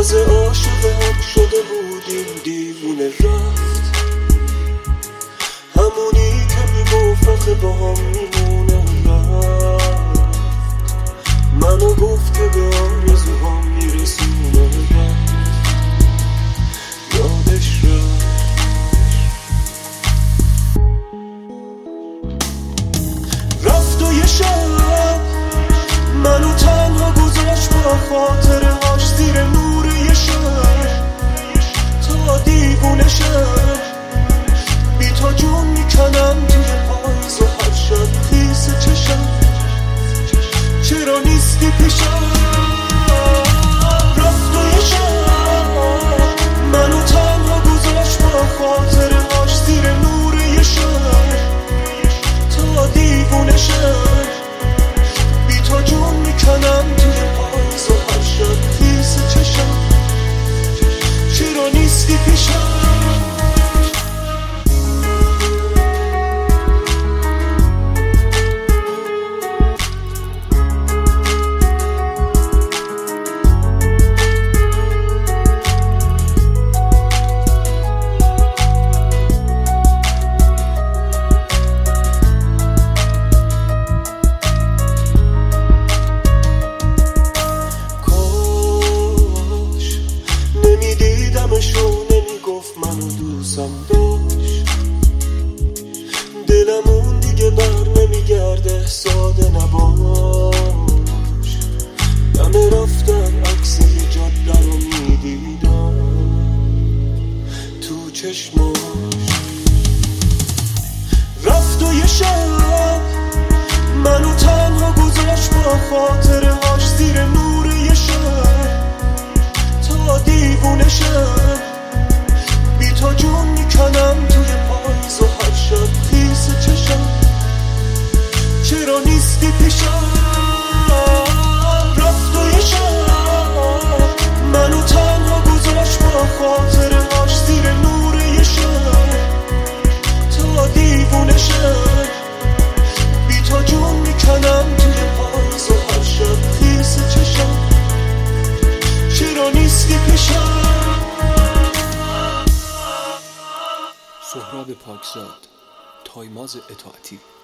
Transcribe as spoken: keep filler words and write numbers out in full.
تازه عاشقم شده بودیم دیوونه رفت، همونی که میگفت آخه با هم میمونه رفت، منو گفت که به آرزوهام میرسونه رفت، یادش رفت. رفت و یه شب منو تنها گذاشت با خاطرهاش زیر نور یه شب تا دیوونه شب، بی تو جون میکنم توی پاییز و هر شب خیس چشم چرا نیستی پیشم. رفت و یه شب منو تنها گذاشت با خاطرهاش زیر نور یه شب تا دیوونه شب، بی تو جون میکنم توی پاییز و هر شب خیس چشم چرا نیستی پیشم. نمیدیدمشو نمیگفت منو دوستم داشت، دلمون دیگه بر نمیگرده ساده نباش، دم رفتن عکس یه جاده رو میدیدم تو چشماش. رفت و یه شب منو تنها گذاشت با خاطرهاش زیر نور یه شب تا دیوونه شب، بی تو جون میکنم توی پاییز و هر شب خیس چشم چرا نیستی پیشم. رفت و یه شب منو تنها گذاشت با خاطرهاش زیر نور یه شب تا دیوونه شب، بی تو جون میکنم توی پاییز و هر شب خیس چشم چرا نیستی پیشم. سهراب پاکزاد، تایماز اطاعتی.